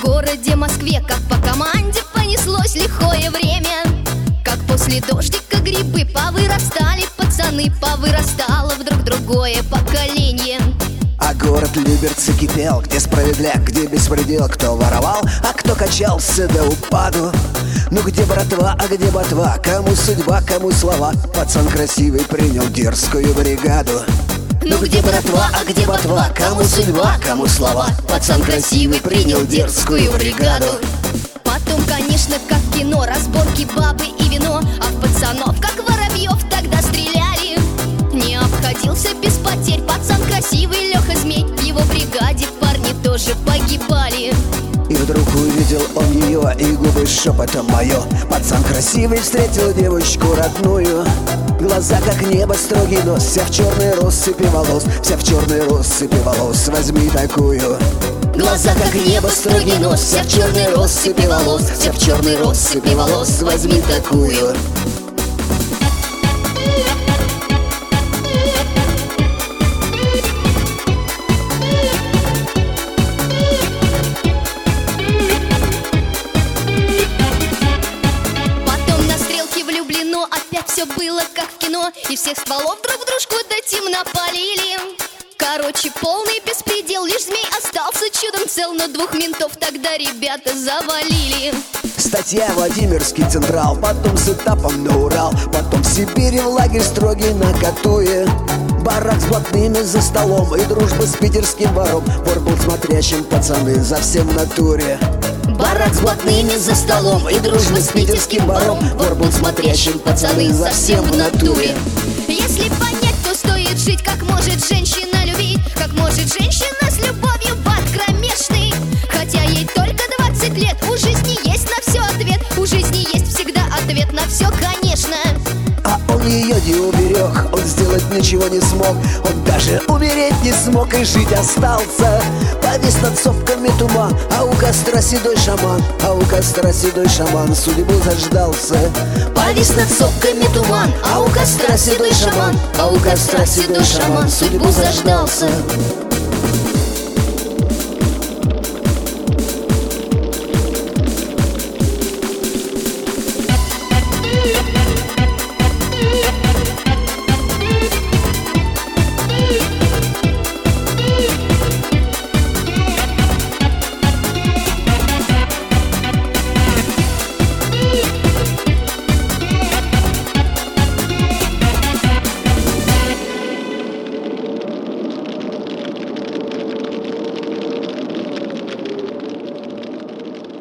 городе Москве, как по команде, понеслось лихое время. Как после дождика грибы повырастали, пацаны, повырастало вдруг другое поколение. А город Люберцы кипел, где справедляк, где беспредел, кто воровал, а кто качался до упаду. Ну где братва, а где ботва, кому судьба, кому слова, пацан красивый принял дерзкую бригаду. Ну где братва, а где ботва, кому судьба, кому слова, пацан красивый принял дерзкую бригаду. Потом, конечно, как в кино, разборки, бабы и вино, а в пацанов, как воробьев, тогда стреляли. Не обходился без потерь пацан красивый Леха Змей, в его бригаде парни тоже погибали. И вдруг увидел он ее, и губы шепотом мое. Пацан красивый встретил девочку родную. Глаза как небо, строгий нос, вся в черной россыпи волос, вся в черной россыпи волос, возьми такую. Глаза как небо, строгий нос, вся в черной россыпи волос, вся в черной россыпи волос, возьми такую. Опять все было как в кино, и всех стволов друг в дружку до темна полили. Короче, полный беспредел, лишь Змей остался чудом цел, но двух ментов тогда ребята завалили. Статья Владимирский Централ, потом с этапом на Урал, потом в Сибири в лагерь строгий на Катуе. Барак с блатными за столом и дружба с питерским вором, вор был смотрящим, пацаны, за всем в натуре. Барак с блатными за столом и дружба с питерским вором, вор был смотрящим, пацаны, за всем в натуре. Если понять, то стоит жить, как может женщина любить, как может женщина с любовью в ад кромешный. Хотя ей только 20 лет, у жизни есть на все ответ, у жизни есть всегда ответ на все, конечно. А он ее не уберег, он сделать ничего не смог, он даже умереть не смог и жить остался. Повис над сопками туман, а у костра седой шаман, а у костра седой шаман судьбу заждался. Повис над сопками туман, а у костра седой шаман, а у костра седой шаман судьбу заждался.